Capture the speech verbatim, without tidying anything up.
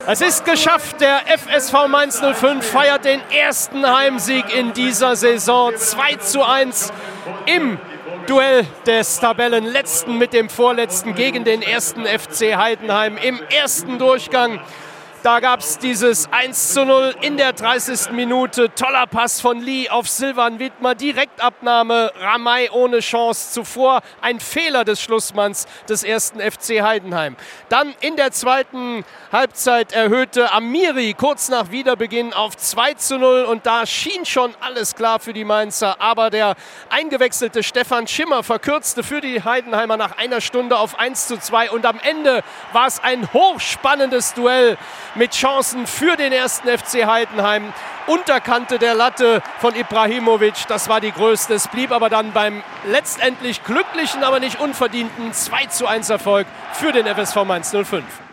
Es ist geschafft, der F S V Mainz null fünf feiert den ersten Heimsieg in dieser Saison. zwei zu eins im Duell des Tabellenletzten mit dem Vorletzten gegen den ersten F C Heidenheim im ersten Durchgang. Da gab es dieses eins zu null in der dreißigsten Minute. Toller Pass von Lee auf Silvan Widmer. Direktabnahme, Ramay ohne Chance. Zuvor ein Fehler des Schlussmanns des ersten F C Heidenheim. Dann in der zweiten Halbzeit erhöhte Amiri kurz nach Wiederbeginn auf zwei zu null. Und da schien schon alles klar für die Mainzer. Aber der eingewechselte Stefan Schimmer verkürzte für die Heidenheimer nach einer Stunde auf eins zu zwei. Und am Ende war es ein hochspannendes Duell mit Chancen für den ersten F C Heidenheim. Unterkante der Latte von Ibrahimovic, das war die größte. Es blieb aber dann beim letztendlich glücklichen, aber nicht unverdienten zwei zu eins Erfolg für den F S V Mainz null fünf.